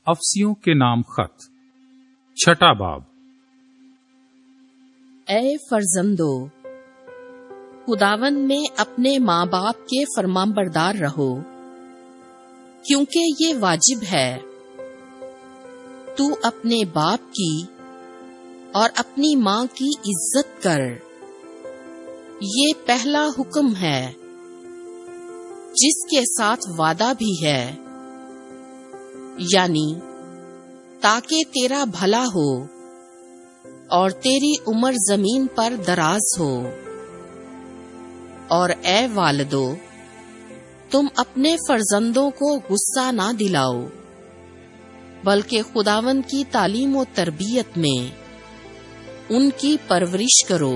افسیوں کے نام خط 6 باب۔ اے فرزندو، خداوند میں اپنے ماں باپ کے فرمانبردار رہو، کیونکہ یہ واجب ہے۔ تو اپنے باپ کی اور اپنی ماں کی عزت کر، یہ پہلا حکم ہے جس کے ساتھ وعدہ بھی ہے، یعنی تاکہ تیرا بھلا ہو اور تیری عمر زمین پر دراز ہو۔ اور اے والدو، تم اپنے فرزندوں کو غصہ نہ دلاؤ، بلکہ خداوند کی تعلیم و تربیت میں ان کی پرورش کرو۔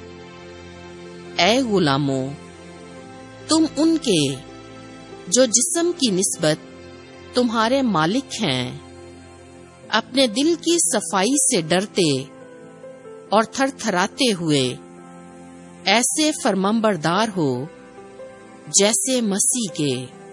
اے غلاموں، تم ان کے جو جسم کی نسبت تمہارے مالک ہیں، اپنے دل کی صفائی سے ڈرتے اور تھر تھراتے ہوئے ایسے فرمانبردار ہو جیسے مسیح کے،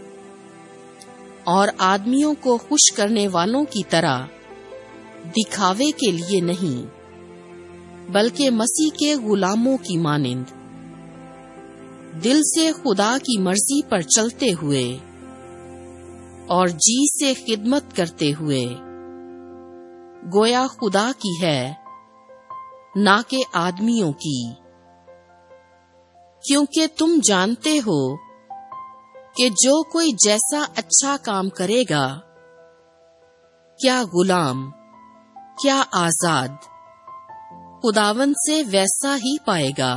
اور آدمیوں کو خوش کرنے والوں کی طرح دکھاوے کے لیے نہیں، بلکہ مسیح کے غلاموں کی مانند دل سے خدا کی مرضی پر چلتے ہوئے اور جی سے خدمت کرتے ہوئے، گویا خدا کی ہے نہ کہ آدمیوں کی، کیونکہ تم جانتے ہو کہ جو کوئی جیسا اچھا کام کرے گا، کیا غلام کیا آزاد، خداوند سے ویسا ہی پائے گا۔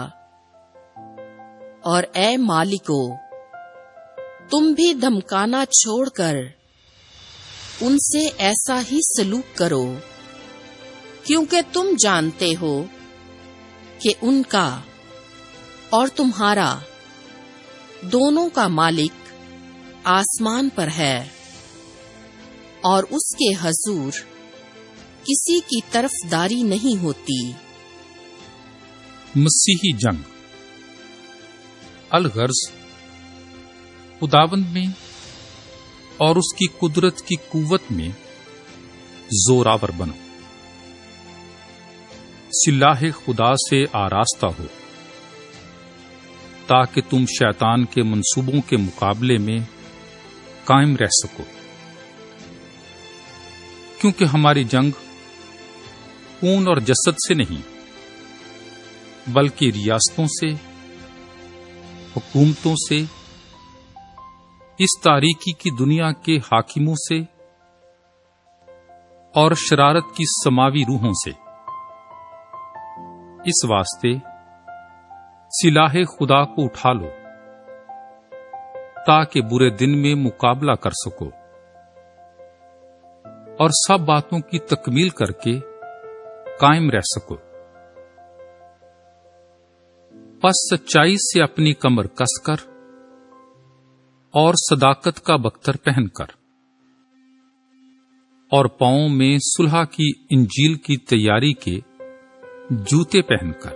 اور اے مالکو، تم بھی دھمکانا چھوڑ کر ان سے ایسا ہی سلوک کرو، کیونکہ تم جانتے ہو کہ ان کا اور تمہارا دونوں کا مالک آسمان پر ہے، اور اس کے حضور کسی کی طرفداری نہیں ہوتی۔ مسیحی جنگ۔ الغرض، خداوند میں اور اس کی قدرت کی قوت میں زوراور بنو، سلاح خدا سے آراستہ ہو، تاکہ تم شیطان کے منصوبوں کے مقابلے میں قائم رہ سکو، کیونکہ ہماری جنگ خون اور جسد سے نہیں، بلکہ ریاستوں سے، حکومتوں سے، اس تاریکی کی دنیا کے حاکموں سے اور شرارت کی سماوی روحوں سے۔ اس واسطے سلاح خدا کو اٹھا لو، تاکہ برے دن میں مقابلہ کر سکو، اور سب باتوں کی تکمیل کر کے قائم رہ سکو۔ پس سچائی سے اپنی کمر کس کر اور صداقت کا بختر پہن کر، اور پاؤں میں صلح کی انجیل کی تیاری کے جوتے پہن کر،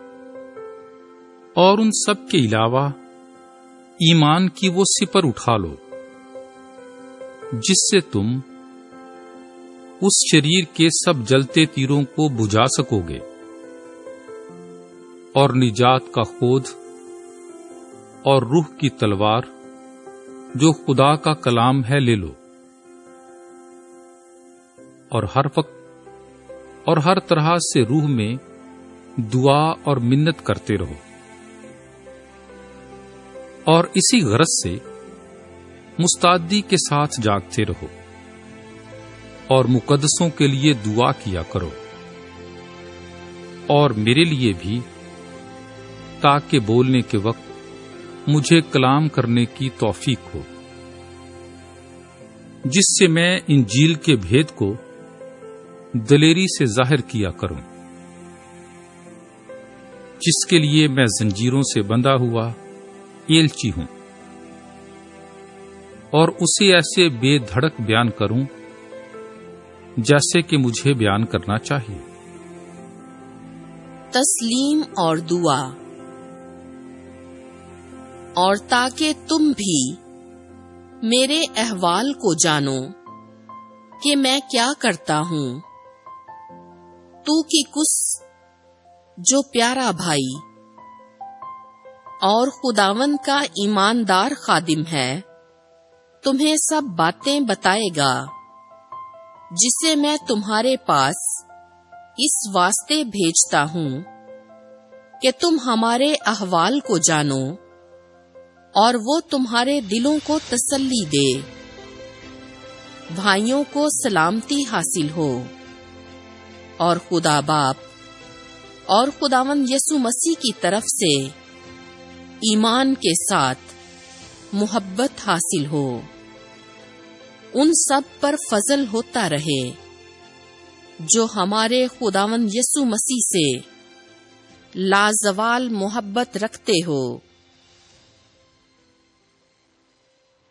اور ان سب کے علاوہ ایمان کی وہ سپر اٹھا لو جس سے تم اس شریر کے سب جلتے تیروں کو بجھا سکو گے، اور نجات کا خود اور روح کی تلوار جو خدا کا کلام ہے لے لو، اور ہر وقت اور ہر طرح سے روح میں دعا اور منت کرتے رہو، اور اسی غرض سے مستعدی کے ساتھ جاگتے رہو، اور مقدسوں کے لیے دعا کیا کرو، اور میرے لیے بھی، تاکہ بولنے کے وقت مجھے کلام کرنے کی توفیق ہو، جس سے میں انجیل کے بھید کو دلیری سے ظاہر کیا کروں، جس کے لیے میں زنجیروں سے بندھا ہوا ایلچی ہوں، اور اسے ایسے بے دھڑک بیان کروں جیسے کہ مجھے بیان کرنا چاہیے۔ تسلیم اور دعا۔ اور تاکہ تم بھی میرے احوال کو جانو کہ میں کیا کرتا ہوں۔ تو کی کس جو پیارا بھائی اور خداوند کا ایماندار خادم ہے، تمہیں سب باتیں بتائے گا، جسے میں تمہارے پاس اس واسطے بھیجتا ہوں کہ تم ہمارے احوال کو جانو اور وہ تمہارے دلوں کو تسلی دے۔ بھائیوں کو سلامتی حاصل ہو، اور خدا باپ اور خداوند یسوع مسیح کی طرف سے ایمان کے ساتھ محبت حاصل ہو۔ ان سب پر فضل ہوتا رہے جو ہمارے خداوند یسوع مسیح سے لازوال محبت رکھتے ہو۔